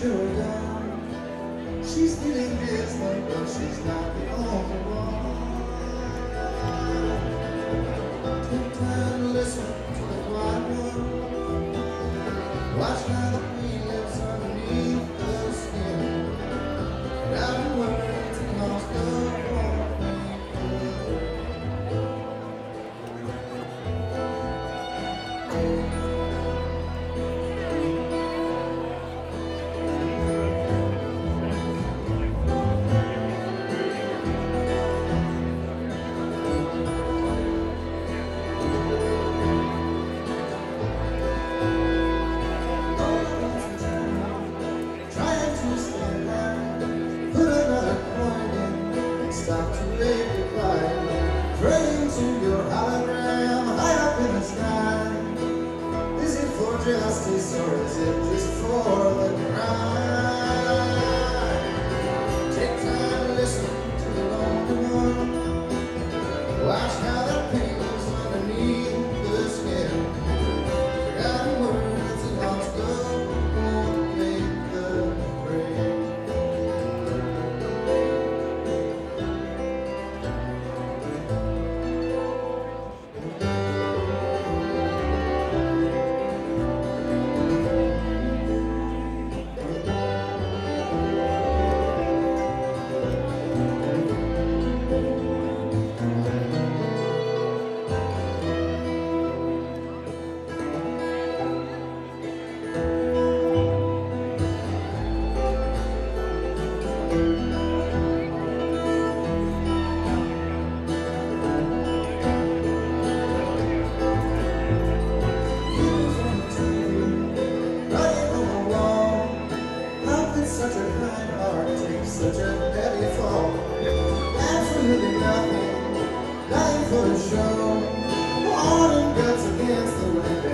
her down. She's feeling distant, but she's not the only one. Take time to listen to the quiet one. Watch how the pain lives underneath the skin. Without the words, it comes the stop to wave goodbye. Praying to your hologram high up in the sky. Is it for justice or is it just for the crime? Take time to listen to the lonely one. Watch how that pain is underneath the skin. Forgotten words and lost love won't make the grade. Such a kind heart takes such a heavy fall. Absolutely nothing, nothing for the show. Heart and guts against the wind.